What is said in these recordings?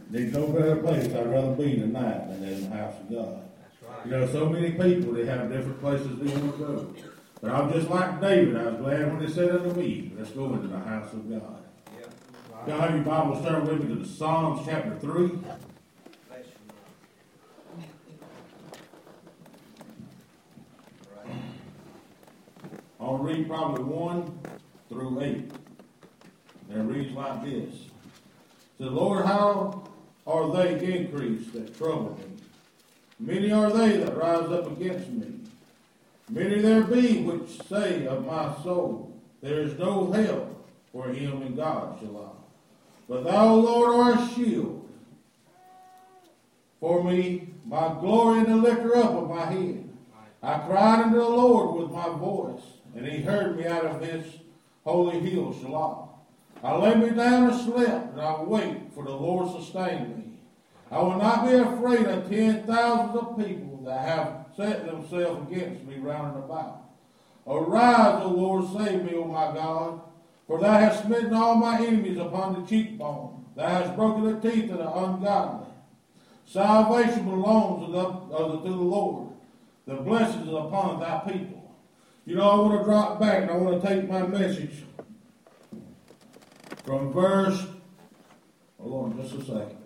There's no better place I'd rather be tonight than in the house of God. That's right. You know, so many people, they have different places they want to go. But I'm just like David. I was glad when they said unto me, let's go into the house of God. Yeah. Right. Y'all have your Bible, turn with me to the Psalms chapter 3. I'll read probably 1 through 8. And it reads like this. It says, Lord, how are they increased that trouble me? Many are they that rise up against me. Many there be which say of my soul, there is no help for him in God, Shalom. But thou, Lord, art a shield for me, my glory and the lifter up of my head. I cried unto the Lord with my voice, and he heard me out of his holy hill, Shalom. I lay me down and slept, and I wait, for the Lord sustain me. I will not be afraid of 10,000 of people that have set themselves against me round and about. Arise, O Lord, save me, O my God, for thou hast smitten all my enemies upon the cheekbone. Thou hast broken the teeth of the ungodly. Salvation belongs to the Lord. The blessings upon thy people. You know, I want to drop back and I want to take my message from verse, hold on just a second,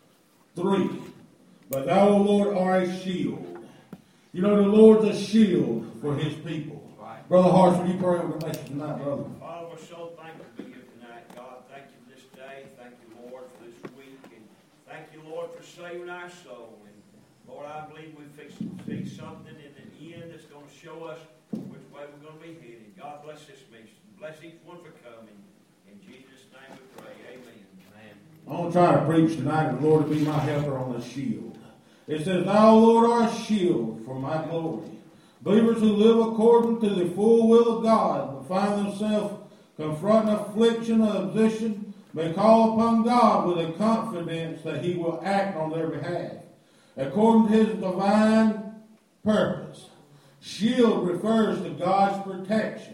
3. But thou, O Lord, art a shield. You know, the Lord's a shield for his people. Right. Brother Harsh, will you pray over the message tonight, brother? Father, we're so thankful for you tonight, God. Thank you for this day. Thank you, Lord, for this week. And thank you, Lord, for saving our soul. And Lord, I believe we see something in the end that's going to show us which way we're going to be headed. God bless this mission. Bless each one for coming. In Jesus' name we pray. Amen. Amen. I want to try to preach tonight, and the Lord to be my helper on the shield. It says, Thou, Lord, art a shield for my glory. Believers who live according to the full will of God, but find themselves confronting affliction or opposition, may call upon God with a confidence that he will act on their behalf, according to his divine purpose. Shield refers to God's protection.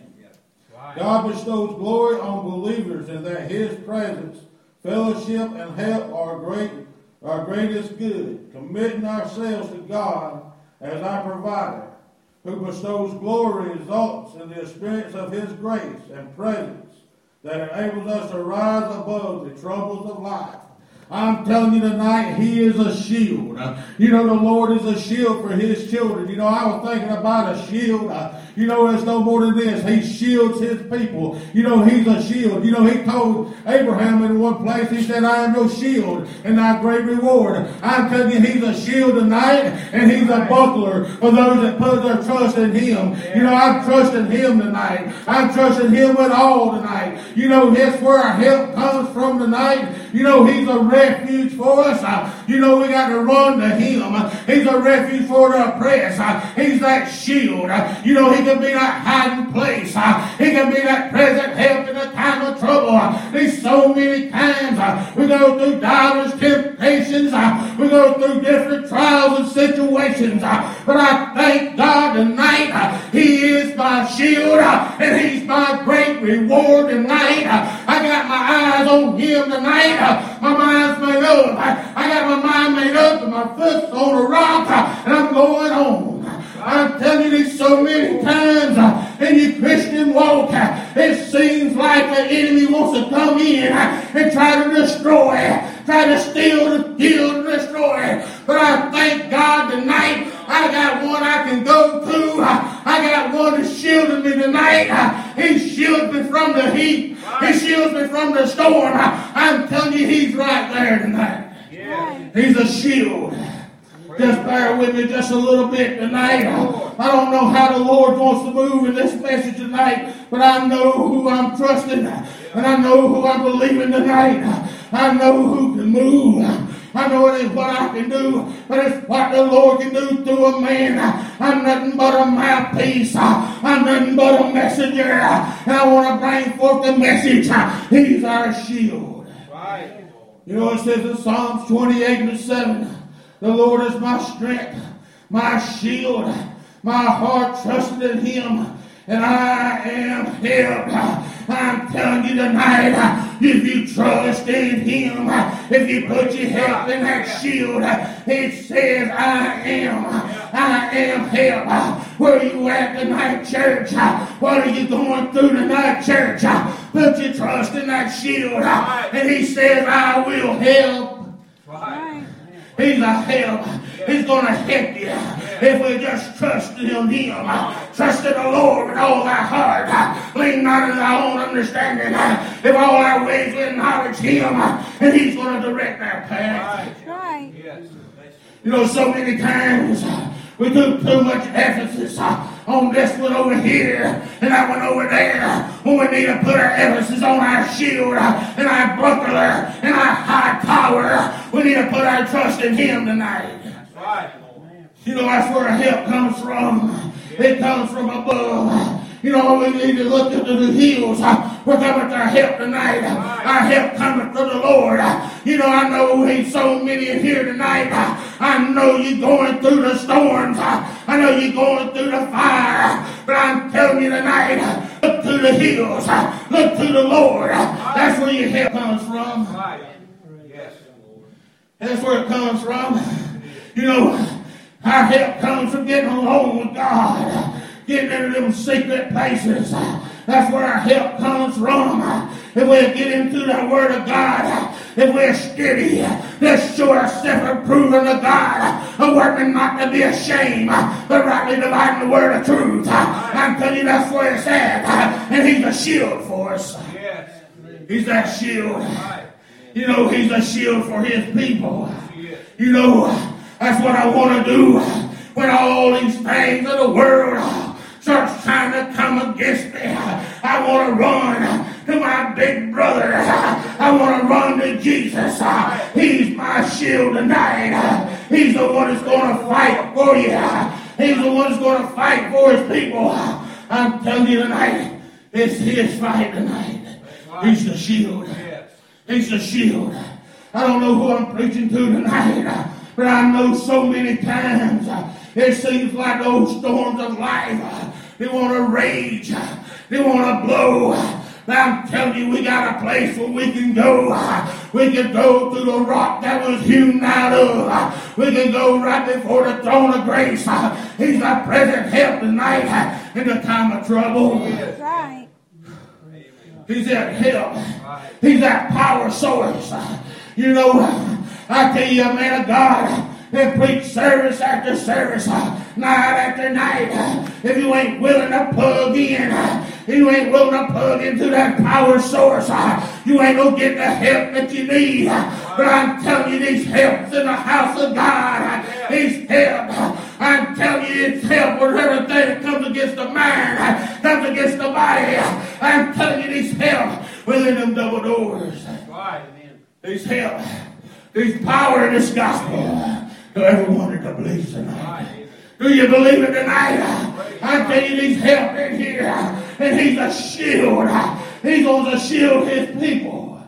God bestows glory on believers in that his presence, fellowship, and help are our greatest good, committing ourselves to God as our provider, who bestows glory results in the experience of his grace and presence that enables us to rise above the troubles of life. I'm telling you tonight, he is a shield. You know, the Lord is a shield for his children. You know, I was thinking about a shield. You know, it's no more than this. He shields his people. You know, he's a shield. You know, he told Abraham in one place, he said, I am your shield and thy great reward. I'm telling you, he's a shield tonight, and he's a buckler for those that put their trust in him. You know, I'm trusting him tonight. I'm trusting him with all tonight. You know, that's where our help comes from tonight. You know, he's a refuge for us. You know, we got to run to him. He's a refuge for the oppressed. He's that shield. You know, he can be that hiding place. He can be that present help in a time of trouble. There's so many times we go through diverse temptations. We go through different trials and situations. But I thank God tonight, he is my shield and he's my great reward tonight. I got my eyes on him tonight. My mind's made up. I got my mind made up and my foot's on a rock and I'm going on. I'm telling you, there's so many times in your Christian walk, it seems like the enemy wants to come in and try to destroy, try to steal, to kill, to destroy. But I thank God tonight, I got one I can go to. I got one that's shielding me tonight. He shields me from the heat. He shields me from the storm. I'm telling you, he's right there tonight. Yeah. He's a shield. Just bear with me just a little bit tonight. I don't know how the Lord wants to move in this message tonight, but I know who I'm trusting, and I know who I'm believing tonight. I know who can move. I know it ain't what I can do, but it's what the Lord can do through a man. I'm nothing but a mouthpiece. I'm nothing but a messenger. And I want to bring forth the message. He's our shield. Right. You know, it says in Psalms 28:7, the Lord is my strength, my shield. My heart trusted in him, and I am helped. I'm telling you tonight, if you trust in Him, if you put your help in that shield, it says, I am help. Where are you at tonight, church? What are you going through tonight, church? Put your trust in that shield, and He says, I will help. Right. He's a help. He's going to help you if we just trust in Him. Trust in the Lord with all our heart. Lean not in our own understanding. If all our ways we acknowledge Him, and He's going to direct our path. Right. You know, so many times we do too much emphasis on this one over here and that one over there, when we need to put our emphasis on our shield and our buckler and our high tower. We need to put our trust in Him tonight. Right. You know, that's where our help comes from. It comes from above. You know, we need to look into the hills. We're coming to our help tonight. Our help coming from the Lord. You know, I know He's so many in here tonight. I know you're going through the storms. I know you're going through the fire. But I'm telling you tonight, look to the hills. Look to the Lord. That's where your help comes from. Yes. That's where it comes from. You know, our help comes from getting alone with God. Getting into them secret places. That's where our help comes from. If we get into the Word of God, if we're steady, let's show ourselves approved unto God, a workman not to be ashamed, but rightly dividing the word of truth. I'm telling you, that's where it's at. And He's a shield for us. Yes. He's that shield. You know, He's a shield for His people. You know, that's what I want to do when all these things of the world starts trying to come against me. I want to run to my big brother. I want to run to Jesus. He's my shield tonight. He's the one that's going to fight for you. He's the one that's going to fight for His people. I'm telling you tonight, it's His fight tonight. He's the shield. He's the shield. I don't know who I'm preaching to tonight, but I know so many times it seems like those storms of life, they want to rage, they want to blow. But I'm telling you, we got a place where we can go. We can go through the rock that was hewn out of. We can go right before the throne of grace. He's our present help tonight in the time of trouble. Right. He's that help. He's that power source. You know, I tell you, man of God, and preach service after service, night after night. If you ain't willing to plug in, you ain't willing to plug into that power source, you ain't gonna get the help that you need. But I'm telling you, these helps in the house of God, these help. I'm telling you, it's help with everything that comes against the mind, comes against the body. I'm telling you, these help within them double doors. These help. There's power in this gospel. To everyone that believes tonight. Do you believe it tonight? I tell you, He's help in here. And He's a shield. He's going to shield His people.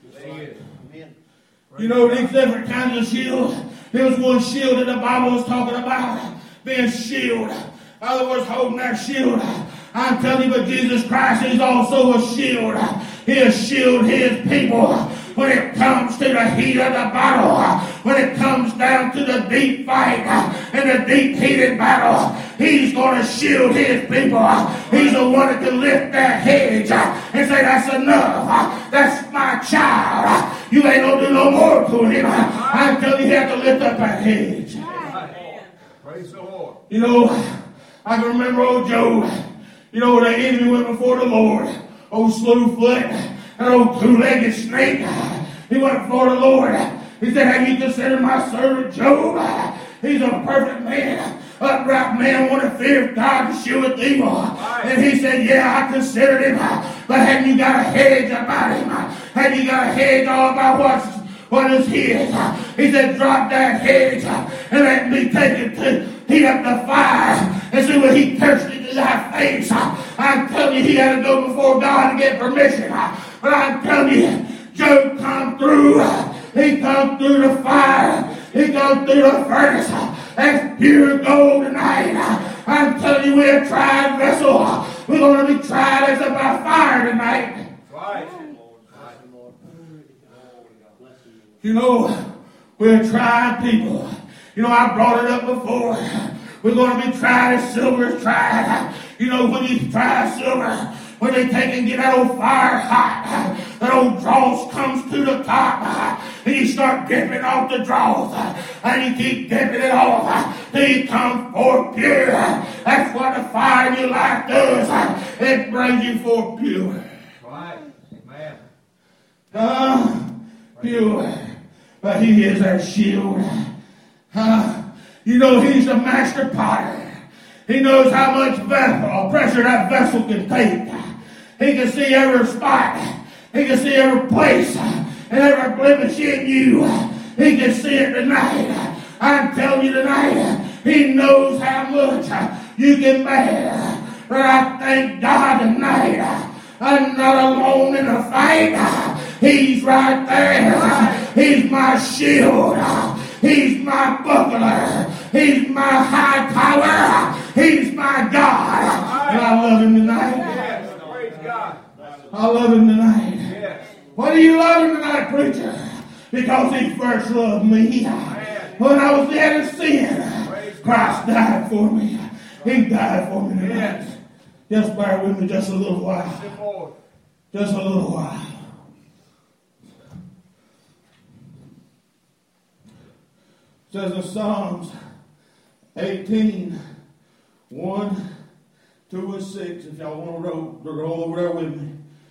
You know, these different kinds of shields. There was one shield that the Bible was talking about. Being shielded. In other words, holding that shield. I'm telling you, but Jesus Christ is also a shield. He'll shield His people. When it comes to the heat of the battle, when it comes down to the deep fight and the deep heated battle, He's going to shield His people. He's the one that can lift that hedge and say, that's enough. That's my child. You ain't going to do no more to him. I'm telling you, you have to lift up that hedge. Praise the Lord. You know, I can remember old Job. You know, the enemy went before the Lord. Old Slewfoot. That old two-legged snake, he went before the Lord. He said, have you considered my servant Job? He's a perfect man, upright man, one that fears God and sheweth evil. And he said, yeah, I considered him. But have you got a hedge about him? Have you got a hedge all about what is his? He said, drop that hedge and let me take it to heat up the fire and see what he thirsty to thy face. I'm telling you, he had to go before God to get permission. But I'm telling you, Job come through. He come through the fire. He come through the furnace. That's pure gold tonight. I'm telling you, we're a tried vessel. We're going to be tried as if by fire tonight. Right. You know, we're tried people. You know, I brought it up before. We're going to be tried as silver is tried. You know, when you try silver, when they take and get that old fire hot, that old dross comes to the top, and you start dipping off the dross, and you keep dipping it off till you come forth pure. That's what the fire in your life does. It brings you forth pure. Right. Amen. Pure. But he is our shield. You know, he's the master potter. He knows how much pressure that vessel can take. He can see every spot. He can see every place and every blemish in you. He can see it tonight. I'm telling you tonight, he knows how much you can bear. But I thank God tonight, I'm not alone in the fight. He's right there. He's my shield. He's my buckler. He's my high tower. He's my God. And I love him tonight. Yes. Praise God. I love him tonight. Yes. Why do you love him tonight, preacher? Because he first loved me. When I was dead in sin, Christ died for me. He died for me tonight. Just bear with me just a little while. Just a little while. It says in Psalms 18, 1, 2, and 6, if y'all want to roll over there with me.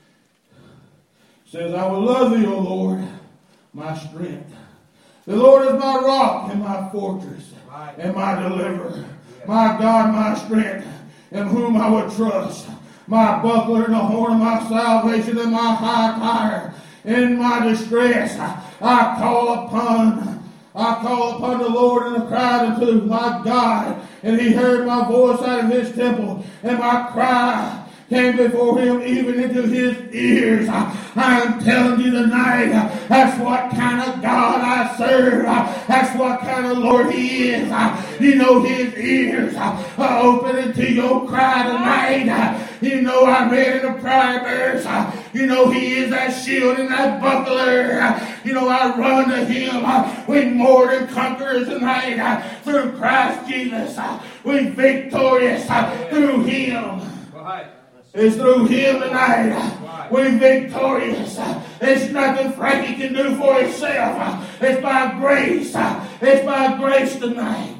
It says, I will love thee, O Lord, my strength. The Lord is my rock and my fortress and my deliverer. My God, my strength, in whom I will trust. My buckler and the horn of my salvation and my high tower. In my distress, I call upon the Lord and I cried unto my God, and he heard my voice out of his temple, and my cry came before him even into his ears. I'm telling you tonight, that's what kind of God I serve. That's what kind of Lord he is. You know, his ears are open into your cry tonight. You know, I read in the prayer verse, you know, he is that shield and that buckler. You know, I run to him. We more than conquerors tonight through Christ Jesus. We victorious through him. It's through him tonight. We're victorious. It's nothing Frankie can do for himself. It's by grace. It's by grace tonight.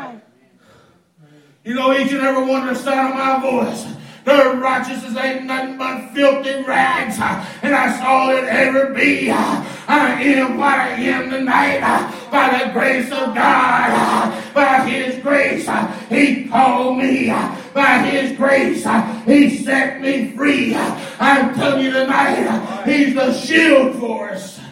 You know, each and every one of the sound of my voice, their righteousness ain't nothing but filthy rags. And that's all it ever be. I am what I am tonight by the grace of God. By his grace, he called me. By his grace, he set me free. I'm telling you tonight, he's the shield for us.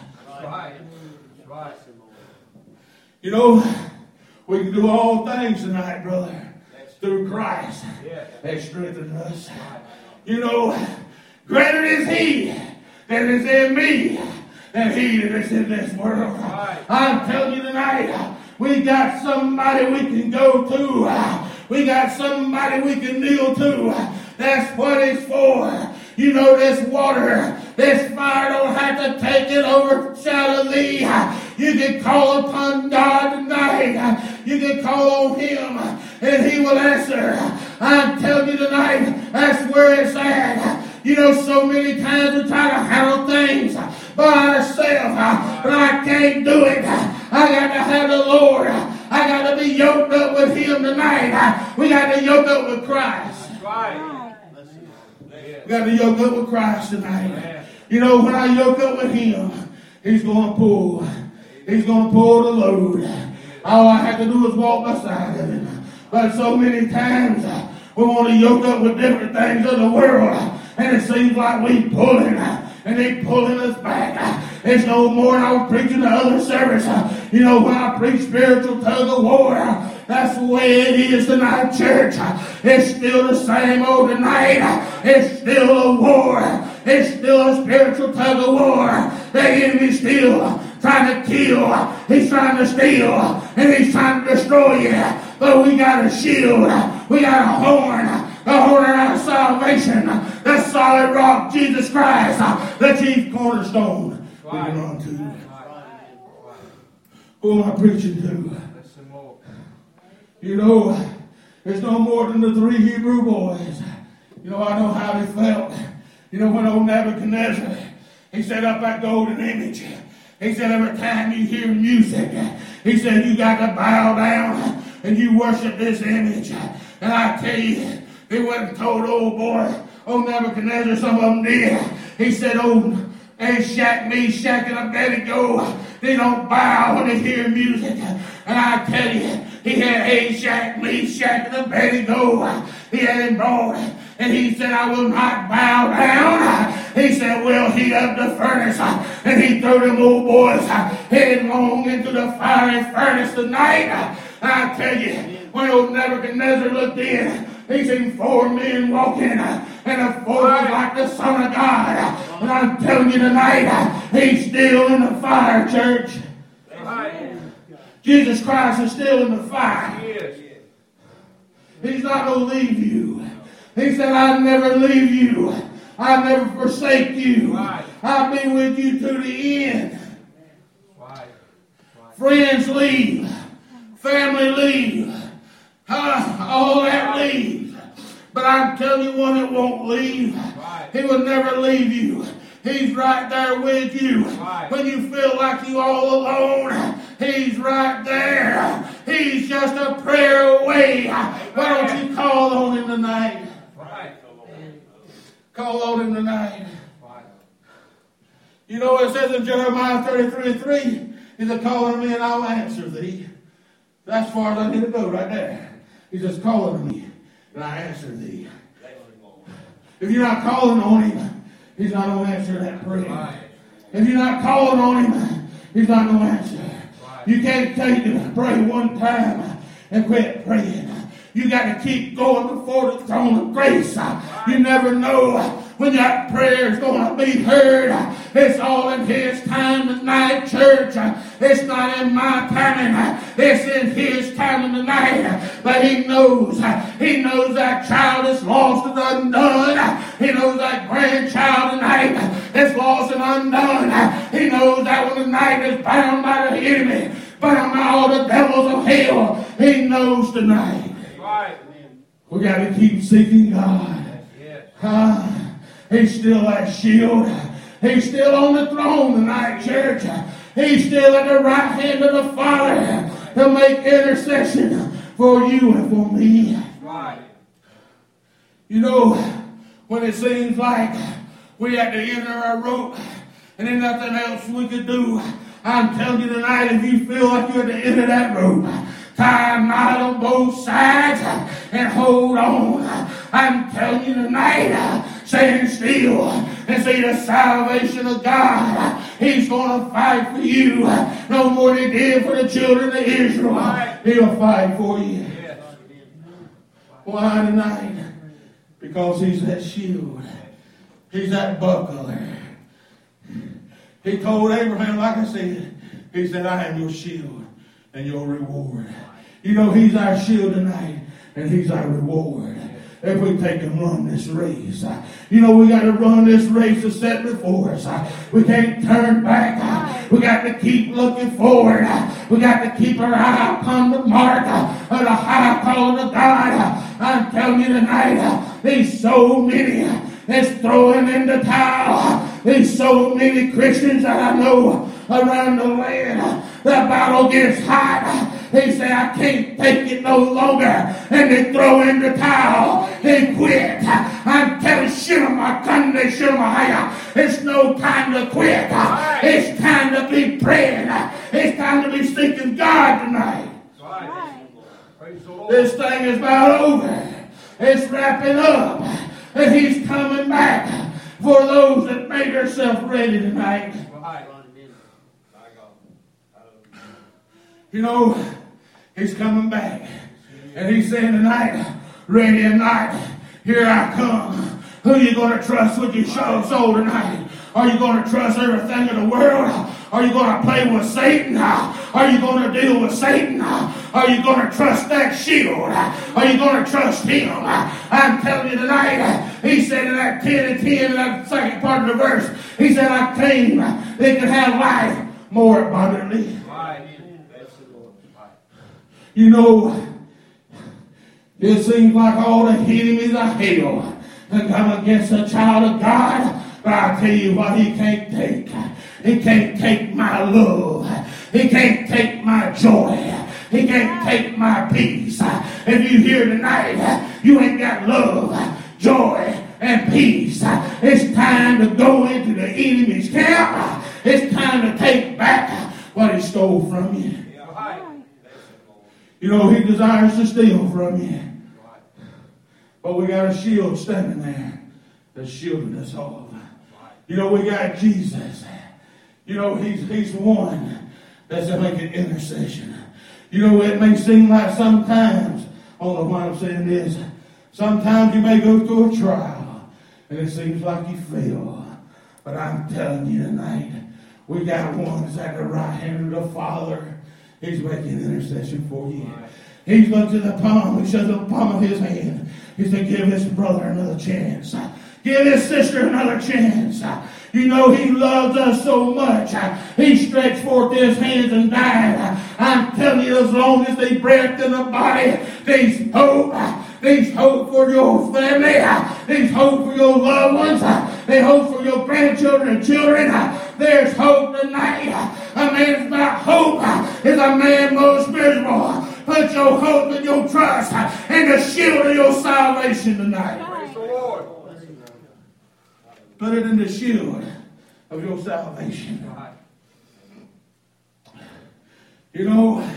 You know, we can do all things tonight, brother, through Christ that strengthens us. You know, greater is he that is in me than he that is in this world. I'm telling you tonight, we got somebody we can go to. We got somebody we can kneel to. That's what it's for. You know, this water, this fire don't have to take it overshadow thee. You can call upon God tonight. You can call on him and he will answer. I'm telling you tonight, that's where it's at. You know, so many times we try to handle things by ourselves, but I can't do it. I got to have the Lord. I got to be yoked up with him tonight. We got to yoke up with Christ. We got to yoke up with Christ tonight. You know, when I yoke up with him, he's going to pull. He's going to pull the load. All I have to do is walk beside of him. But so many times we want to yoke up with different things of the world, and it seems like we pulling, and they pulling us back. It's no more than I was preaching the other service. You know, when I preach spiritual tug of war, that's the way it is tonight, church. It's still the same old tonight. It's still a war. It's still a spiritual tug of war. The enemy's still trying to kill. He's trying to steal. And he's trying to destroy you. But we got a shield. We got a horn. the horn of our salvation, the solid rock, Jesus Christ, the chief cornerstone. We can run to. Who am I preaching to? You know, it's no more than the 3 Hebrew boys. You know, I know how they felt. You know, when old Nebuchadnezzar, he set up that golden image. He said, every time you hear music, he said, you got to bow down and you worship this image. And I tell you, he went and told old Nebuchadnezzar, some of them did. He said, Shadrach, Meshach, and Abednego, they don't bow when they hear music. And I tell you, he had Shadrach, Meshach, and Abednego. He had him brought, and he said, I will not bow down. He said, we'll heat up the furnace. And he threw them old boys headlong into the fiery furnace tonight. And I tell you, when old Nebuchadnezzar looked in, he seen 4 men walking, and the 4th was like the Son of God. And I'm telling you tonight, he's still in the fire, church. Jesus Christ is still in the fire. He's not going to leave you. He said, I'll never leave you. I'll never forsake you. I'll be with you to the end. Friends leave. Family leave. All that leaves. But I'm telling you one that won't leave. He will never leave you. He's right there with you. When you feel like you're all alone, he's right there. He's just a prayer away. Why don't you call on him tonight? Call on him tonight. You know it says in Jeremiah 33:3, he said, call on me and I'll answer thee. That's as far as I need to go right there. He says, call on me and I answer thee. If you're not calling on him, he's not going to answer that prayer. If you're not calling on him, he's not going to answer. You can't take it, pray one time and quit praying. You got to keep going before the throne of grace. You never know when that prayer is going to be heard. It's all in his time tonight, church. It's not in my timing. It's in his timing tonight. But he knows that child is lost and undone. He knows that grandchild tonight is lost and undone. He knows that one tonight is bound by the enemy, bound by all the devils of hell. He knows tonight. We got to keep seeking God. He's still that shield. He's still on the throne tonight, church. He's still at the right hand of the Father to make intercession for you and for me. You know, when it seems like we at the end of our rope and there's nothing else we could do, I'm telling you tonight, if you feel like you're at the end of that rope, tie a knot on both sides and hold on. I'm telling you tonight, stand still and see the salvation of God. He's going to fight for you no more than he did for the children of Israel. He'll fight for you. Why tonight? Because he's that shield. He's that buckler. He told Abraham, like I said, he said, I am your shield and your reward. You know, he's our shield tonight, and he's our reward. If we take and run this race. You know, we got to run this race that's set before us. We can't turn back. We got to keep looking forward. We got to keep our eye upon the mark of the high calling of God. I'm telling you tonight, there's so many that's throwing in the towel. There's so many Christians that I know around the land. The battle gets hot. They say, I can't take it no longer. And they throw in the towel. They quit. I'm telling it's no time to quit. It's time to be praying. It's time to be seeking God tonight. This thing is about over. It's wrapping up. And he's coming back for those that made themselves ready tonight. You know, he's coming back. And he's saying tonight, ready or not, here I come. Who are you going to trust with your soul tonight? Are you going to trust everything in the world? Are you going to play with Satan? Are you going to deal with Satan? Are you going to trust that shield? Are you going to trust him? I'm telling you tonight, he said in that 10 and 10, in that second part of the verse, he said, I came they could have life more abundantly. You know, it seems like all the enemies of hell that come against a child of God. But I'll tell you what he can't take. He can't take my love. He can't take my joy. He can't take my peace. If you here tonight, you ain't got love, joy, and peace. It's time to go into the enemy's camp. It's time to take back what he stole from you. You know, he desires to steal from you. But we got a shield standing there that's shielding us all. You know, we got Jesus. You know, he's the one that's making intercession. You know, it may seem like sometimes, I don't know why I'm saying this, sometimes you may go through a trial and it seems like you fail. But I'm telling you tonight, we got one that's at the right hand of the Father. He's making intercession for you. He's looked at the palm. He shows the palm of his hand. He said, give his brother another chance. Give his sister another chance. You know, he loves us so much. He stretched forth his hands and died. I'm telling you, as long as there's breath in the body, there's hope. There's hope for your family. There's hope for your loved ones. There's hope for your grandchildren and children. There's hope tonight. A man without hope is a man most miserable. Put your hope and your trust in the shield of your salvation tonight. Praise the Lord. Put it in the shield of your salvation. You know,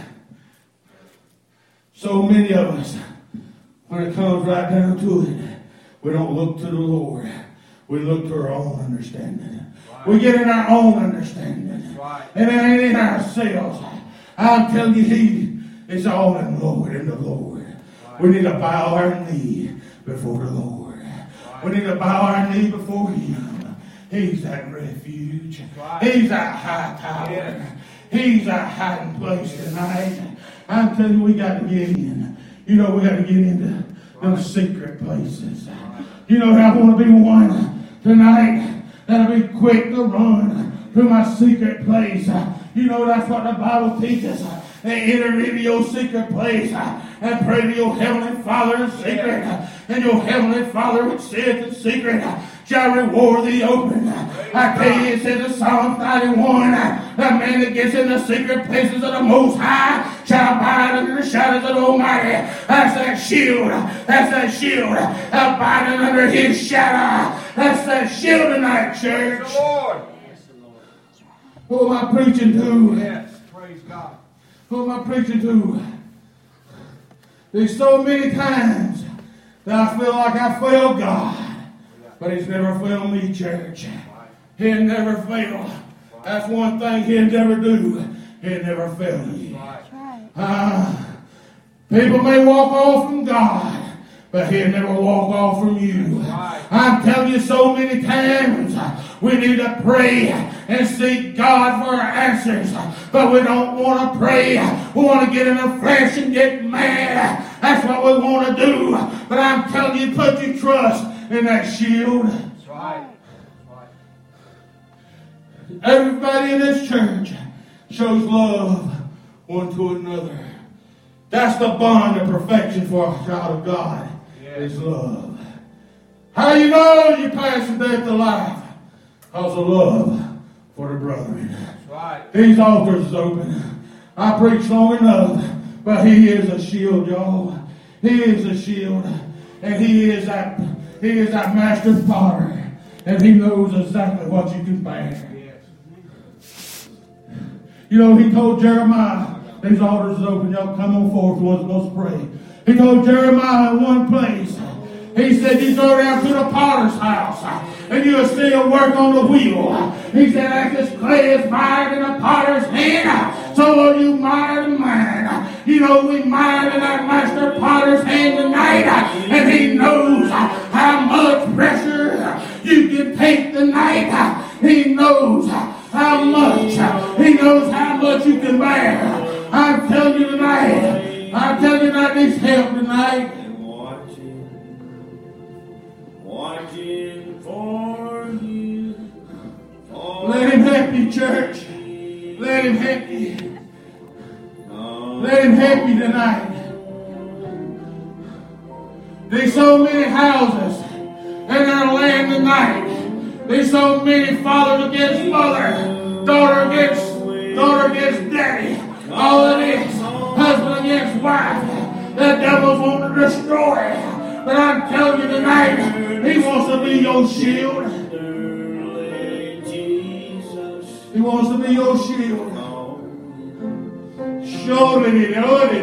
so many of us, when it comes right down to it, we don't look to the Lord. We look to our own understanding. Right. We get in our own understanding. Right. And it ain't in ourselves. I'm telling you, it's all in the Lord, in the Lord. Right. We need to bow our knee before the Lord. Right. We need to bow our knee before him. He's that refuge. Right. He's that high tower. Yeah. He's our hiding place tonight. I'm telling you, we got to get in. You know, we got to get into those secret places. You know, I want to be one tonight that'll be quick to run to my secret place. You know, that's what the Bible teaches. Enter into your secret place and pray to your heavenly Father in secret. And your heavenly Father, which saith in secret, shall reward thee open. I tell you, it says in Psalm 91, the man that gets in the secret places of the Most High shall abide under the shadows of the Almighty. That's that shield. That's that shield. Abiding under his shadow. That's that shield tonight, church. Praise the Lord. Who am I preaching to? Yes, praise God. Who am I preaching to? There's so many times that I feel like I failed God. But he's never failed me, church. He'll never fail. That's one thing he'll never do. He'll never fail you. People may walk off from God, but he'll never walk off from you. I'm telling you, so many times we need to pray and seek God for our answers, but we don't want to pray. We want to get in the flesh and get mad. That's what we want to do. But I'm telling you, put your trust in that shield. That's right. Everybody in this church shows love one to another. That's the bond of perfection for a child of God. Is love. How you know you pass from death to life? Because of love for the brethren. That's right. These altars is open. I preach long enough, but he is a shield, y'all. He is a shield, and he is that master potter, and he knows exactly what you can bear. Yes. You know, he told Jeremiah, these altars is open, y'all come on forward if you want us to pray. He told Jeremiah in one place, he said, you go down to the potter's house and you'll see a work on the wheel. He said, as this clay is mired in the potter's hand, so are you mired in mine. You know, we mired in that master potter's hand tonight, and he knows how much pressure you can take tonight. He knows how much. He knows how much you can bear. I'm telling you tonight. I'm telling you tonight, needs help tonight. And watching for you. Let him help you, church. Let him help you. Let him help you tonight. There's so many houses in our land tonight. There's so many fathers against mother, daughter against daddy. All it is, husband against wife. The devil's wanting to destroy. But I'm telling you tonight, he wants to be your shield. He wants to be your shield. Show it.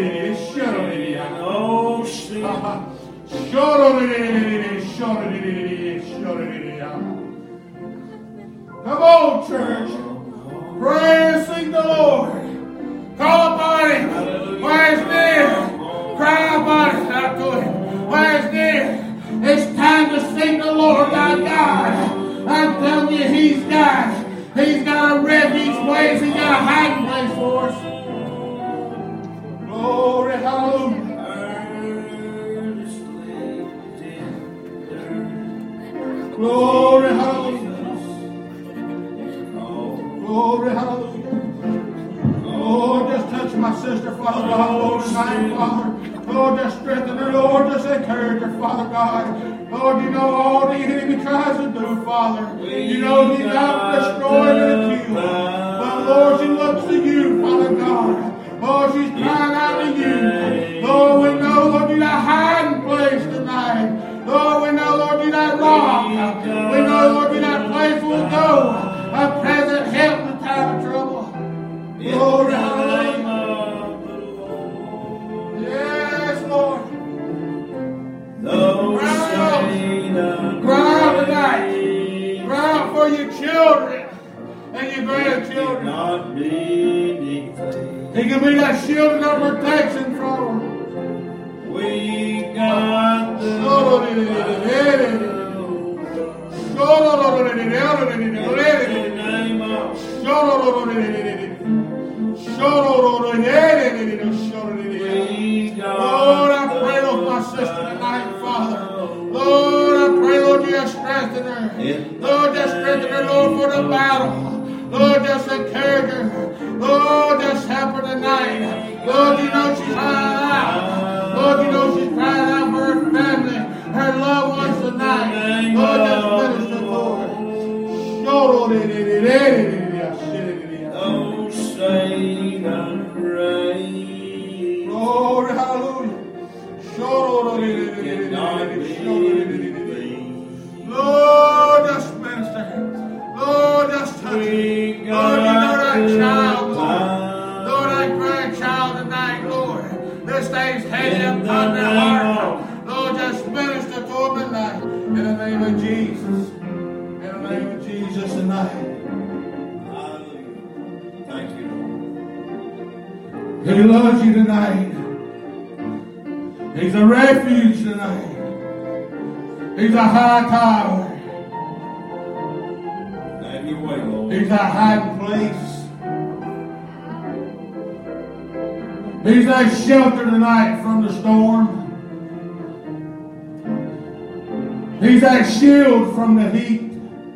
Come on, church. Pray and seek the Lord. Call upon him. Why is near? Cry upon him. Not to him. Why is near? It's time to seek the Lord thy God. I'm telling you, he's got a refuge place. He's got a hiding place for us. Glory, hallelujah. Glory, hallelujah. Glory, hallelujah. Oh, just touch my sister, Father God, Lord, tonight, Father. Lord, just strengthen her, Lord, just encourage her, Father God. Lord, you know all the enemy tries to do, Father. You know he's out to destroy and kill. But Lord, she looks to you, Father God. Lord, she's crying out to you. Lord, we know, Lord, you're that hiding place tonight. Lord, we know, Lord, you're that rock. We know, Lord, you're that place we'll go. A present help in the time of trouble. Glory, hallelujah. Yes, Lord. Cry out tonight. Cry out for your children and your grandchildren. He can be that shield and that protection from them. We got the Lord, I pray for my sister tonight, Father. Lord, I pray, Lord, you just strengthen her. Lord, just strengthen her, Lord, for the battle. Lord, just encourage her. Lord, just help her tonight. Lord, you know she's crying out. Lord, you know she's crying out for her family, her loved ones tonight. Lord, just minister, Lord. Oh, say the praise. Glory, hallelujah. Lord, just minister. Lord, just touch me. Lord, you know that child, Lord. Lord, that grandchild tonight, Lord. This thing's heavy upon their heart. Lord, just minister to them tonight. In the name of Jesus. In the name of Jesus tonight. Thank you, Lord. He loves you tonight. He's a refuge tonight. He's a high tower. Have your way, Lord. He's a hiding place. He's a shelter tonight from the storm. He's that shield from the heat.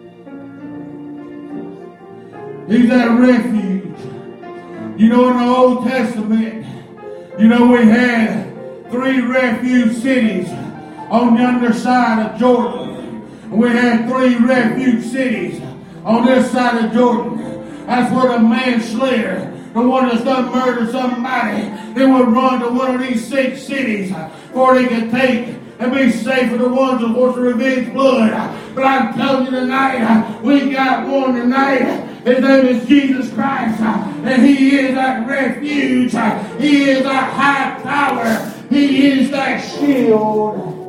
He's that refuge. You know, in the Old Testament, you know, we had 3 refuge cities on the other side of Jordan. We had 3 refuge cities on this side of Jordan. That's where the manslayer, the one that's done murder somebody, they would run to one of these 6 cities before they could take and be safe for the ones that want to revenge blood. But I'm telling you tonight, we got one tonight. His name is Jesus Christ, and He is that refuge. He is that high tower. He is that shield.